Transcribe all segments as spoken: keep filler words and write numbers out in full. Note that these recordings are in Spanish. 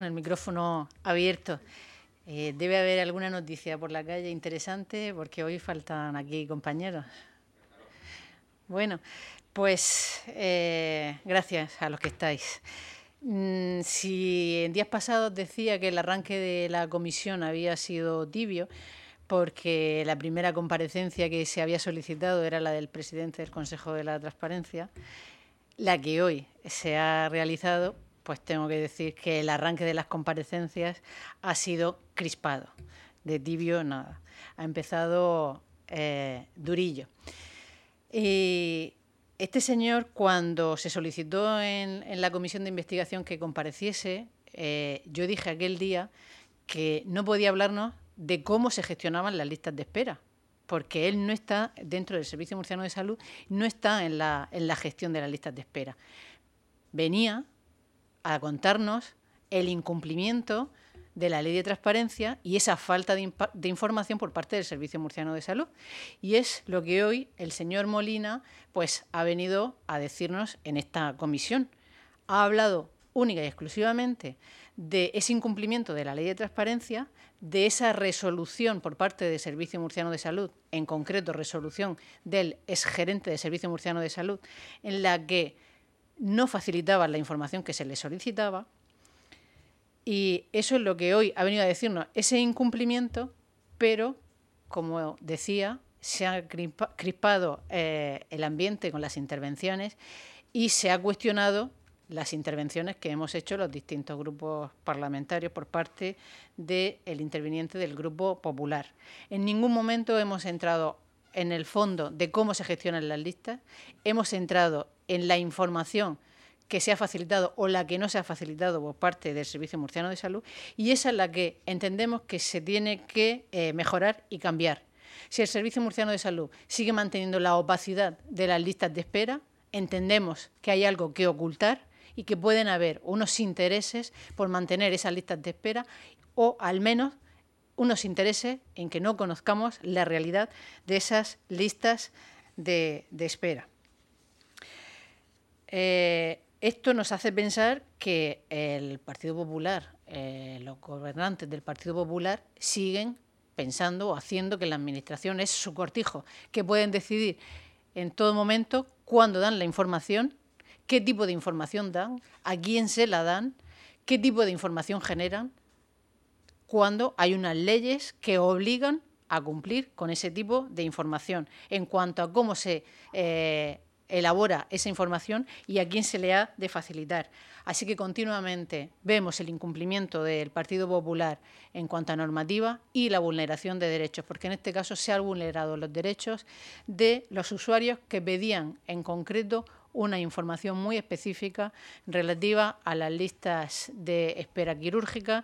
El micrófono abierto. Eh, debe haber alguna noticia por la calle interesante porque hoy faltan aquí compañeros. Bueno, pues eh, gracias a los que estáis. Mm, si en días pasados decía que el arranque de la comisión había sido tibio, porque la primera comparecencia que se había solicitado era la del presidente del Consejo de la Transparencia, la que hoy se ha realizado, pues tengo que decir que el arranque de las comparecencias ha sido crispado, de tibio nada. Ha empezado eh, durillo. Y este señor, cuando se solicitó en, en la comisión de investigación que compareciese, eh, yo dije aquel día que no podía hablarnos de cómo se gestionaban las listas de espera, porque él no está dentro del Servicio Murciano de Salud, no está en la, en la gestión de las listas de espera. Venía a contarnos el incumplimiento de la ley de transparencia y esa falta de, de información por parte del Servicio Murciano de Salud. Y es lo que hoy el señor Molina pues, ha venido a decirnos en esta comisión. Ha hablado única y exclusivamente de ese incumplimiento de la ley de transparencia, de esa resolución por parte del Servicio Murciano de Salud, en concreto resolución del exgerente del Servicio Murciano de Salud, en la que no facilitaban la información que se les solicitaba. Y eso es lo que hoy ha venido a decirnos, ese incumplimiento, pero, como decía, se ha crispado eh, el ambiente con las intervenciones y se ha cuestionado las intervenciones que hemos hecho los distintos grupos parlamentarios por parte del interviniente del Grupo Popular. En ningún momento hemos entrado en el fondo de cómo se gestionan las listas, hemos entrado en la información que se ha facilitado o la que no se ha facilitado por parte del Servicio Murciano de Salud, y esa es la que entendemos que se tiene que eh, mejorar y cambiar. Si el Servicio Murciano de Salud sigue manteniendo la opacidad de las listas de espera, entendemos que hay algo que ocultar y que pueden haber unos intereses por mantener esas listas de espera o al menos unos intereses en que no conozcamos la realidad de esas listas de, de espera. Eh, esto nos hace pensar que el Partido Popular, eh, los gobernantes del Partido Popular siguen pensando o haciendo que la administración es su cortijo, que pueden decidir en todo momento cuándo dan la información, qué tipo de información dan, a quién se la dan, qué tipo de información generan, cuando hay unas leyes que obligan a cumplir con ese tipo de información en cuanto a cómo se eh, elabora esa información y a quién se le ha de facilitar. Así que continuamente vemos el incumplimiento del Partido Popular en cuanto a normativa y la vulneración de derechos, porque en este caso se han vulnerado los derechos de los usuarios que pedían en concreto una información muy específica relativa a las listas de espera quirúrgica,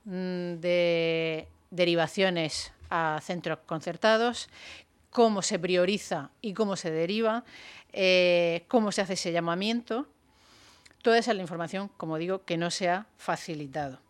de derivaciones a centros concertados, cómo se prioriza y cómo se deriva, eh, cómo se hace ese llamamiento. Toda esa es la información, como digo, que no se ha facilitado.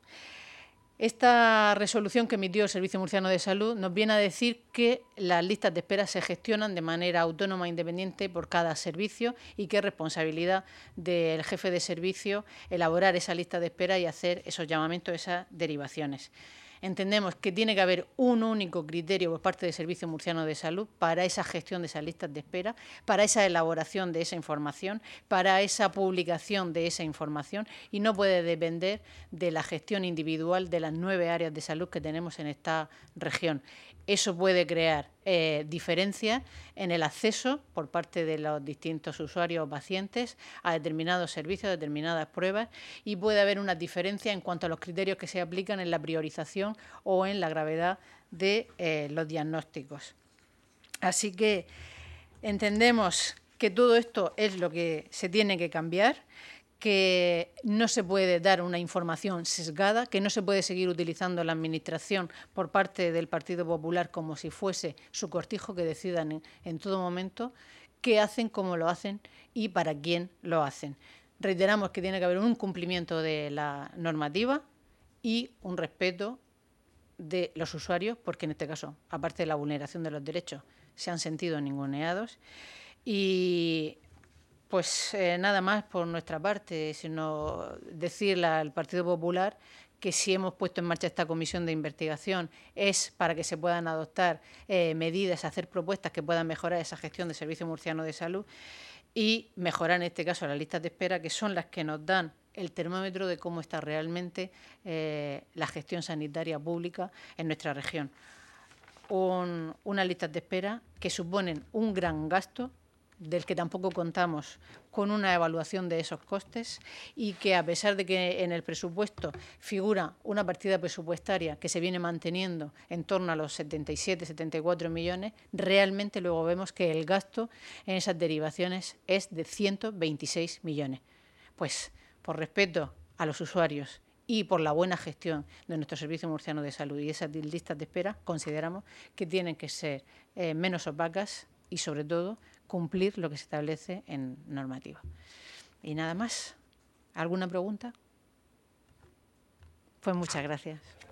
Esta resolución que emitió el Servicio Murciano de Salud nos viene a decir que las listas de espera se gestionan de manera autónoma e independiente por cada servicio y que es responsabilidad del jefe de servicio elaborar esa lista de espera y hacer esos llamamientos, esas derivaciones. Entendemos que tiene que haber un único criterio por parte del Servicio Murciano de Salud para esa gestión de esas listas de espera, para esa elaboración de esa información, para esa publicación de esa información y no puede depender de la gestión individual de las nueve áreas de salud que tenemos en esta región. Eso puede crear eh, diferencias en el acceso por parte de los distintos usuarios o pacientes a determinados servicios, a determinadas pruebas, y puede haber una diferencia en cuanto a los criterios que se aplican en la priorización o en la gravedad de eh, los diagnósticos. Así que entendemos que todo esto es lo que se tiene que cambiar, que no se puede dar una información sesgada, que no se puede seguir utilizando la Administración por parte del Partido Popular como si fuese su cortijo, que decidan en, en todo momento qué hacen, cómo lo hacen y para quién lo hacen. Reiteramos que tiene que haber un cumplimiento de la normativa y un respeto de los usuarios, porque en este caso, aparte de la vulneración de los derechos, se han sentido ninguneados. Y pues eh, nada más por nuestra parte, sino decirle al Partido Popular que si hemos puesto en marcha esta comisión de investigación es para que se puedan adoptar eh, medidas, hacer propuestas que puedan mejorar esa gestión del Servicio Murciano de Salud y mejorar en este caso las listas de espera, que son las que nos dan el termómetro de cómo está realmente eh, la gestión sanitaria pública en nuestra región. Un, unas listas de espera que suponen un gran gasto, del que tampoco contamos con una evaluación de esos costes y que, a pesar de que en el presupuesto figura una partida presupuestaria que se viene manteniendo en torno a los setenta y siete, setenta y cuatro millones, realmente luego vemos que el gasto en esas derivaciones es de ciento veintiséis millones. Pues, por respeto a los usuarios y por la buena gestión de nuestro Servicio Murciano de Salud y esas listas de espera, consideramos que tienen que ser eh, menos opacas y, sobre todo, cumplir lo que se establece en normativa. Y nada más. ¿Alguna pregunta? Pues muchas gracias.